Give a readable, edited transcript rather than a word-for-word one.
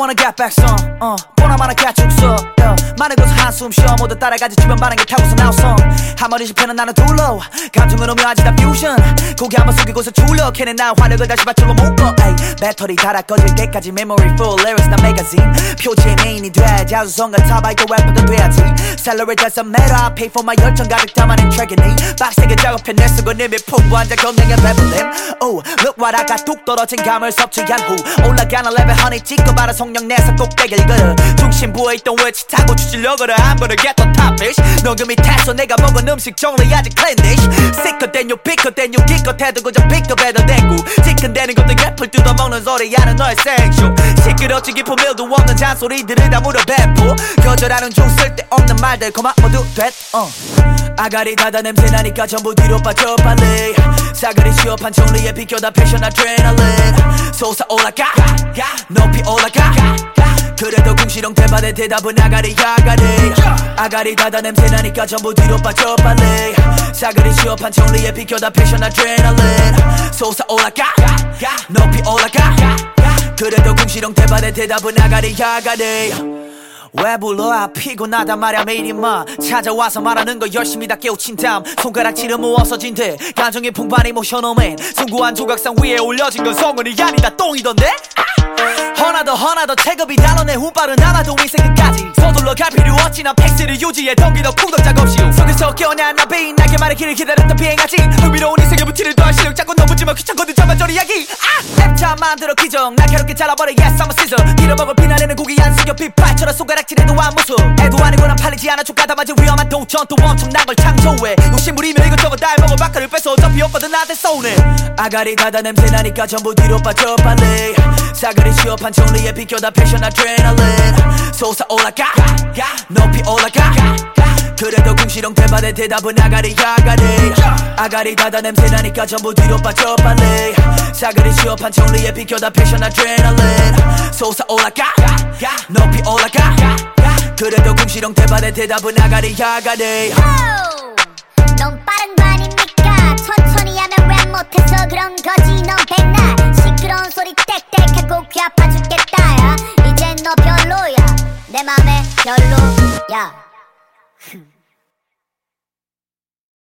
wanna get back some 보나마나 가축서 많은 곳에 한숨 쉬어 모두 따라가지 주변 반응에 타고서 나왔어 한 마리 실패는 나는 둘러 감정은 오묘하지 다 퓨전 고개 한번 숙이고서 줄여 걔네 나 화력을 다시 밧줄로 묶어 배터리 닳아 꺼질 때까지 memory full lyrics 나 매거진 표지의 메인이 돼 자수성가 타바이도 래퍼도 돼야지 Celebrate doesn't matter I pay for my 열정 가득 담아낸 트랙이니 빡세게 작업해 내 수건 이미 풍부한 자 겁내게 배불림 Oh look what I got 뚝 떨어진 감을 섭취한 후 올라가는 레벨 honey 찍고 바로 성령 내서 꼭대기를 걸어 중심부에 있던 위치 타고 추질려거려 I'm gonna get the top bitch 녹음이 타서 내가 먹은 음식 정리하지 clean dish Sicker than you picker than you 기껏해도 그저 B급에도 대구 지끈대는 것도 앱을 뜯어먹는 소리 하는 너의 생쇼 시끄럽지 깊은 밀도 없는 잔소리들을 다 물어 배포 거절하는 중 쓸데없는 말들 고마 모두 됐 아가리 닫아 냄새 나니까 전부 뒤로 빠져 빨리 사거리 취업한 정리에 비껴다 패션 아드레날린 솟아올라가 높이 올라가 그래도 궁시렁 대받의 대답은 아가리 아가리 닫아 냄새 나니까 전부 뒤로 빠져 빨리 사거리 취업한 정리에 비껴다 패션 아드레날린 솟아올라가 높이 올라가 그래도 궁시렁 대받의 대답은 아가리 왜 불러 아 피곤하단 말야 매일 임마 찾아와서 말하는 거 열심히 다 깨우친 다음 손가락질은 모아서진 돼 감정의 풍파니 모셔놓은 숭고한 조각상 위에 올려진 건 성은이 아니다 똥이던데 허나 더 체급이 달러내 운빨은 하나도 인생 끝까지 서둘러 갈 필요 없지 난 페이스를 유지해 덤비더 쿵덕작 없이 속에서 깨어난 나비 나게 말의 길을 기다렸던 비행하지 흥미로운 인생의 부티를 더할 실력 잡고 넘어지만 귀찮거든 저만저리 이야기 랩차 만들어 기정 날카롭게 잘라버려 yes I'm a scissor 빌어먹을 피날리는 고기 안 숙여 빗발처럼 손가락질해도 안 무서 애도 아니고 난 팔리지 않아 족가다 맞은 위험한 도전 또 엄청난 걸 창조해 욕심부리며 이것저것 다 해먹어 바카를 뺏어 어차피 오빠도 나한테 쏘네 아가리 닫아 냄새 나니까 전부 뒤로 빠져 빨리 사거리 취업한 정리에 비껴다 패션 아드레날린 솟아올라가 높이 올라가 그래도 궁시렁 대받의 대답은 아가리 닫아 냄새 나니까 전부 뒤로 빠져 빨리 사거리 취업한 정리에 비껴다 패션 아드레날린 솟아올라가 높이 올라가 그래도 궁시렁 대받의 대답은 아가리 넌 빠른 거 아닙니까 천천히 하면 왜 못해서 그런 거지 넌 백날 시끄러운 소리 땡땡하고 귀 아파 죽겠다 야 이젠 너 별로야 내 맘에 별로야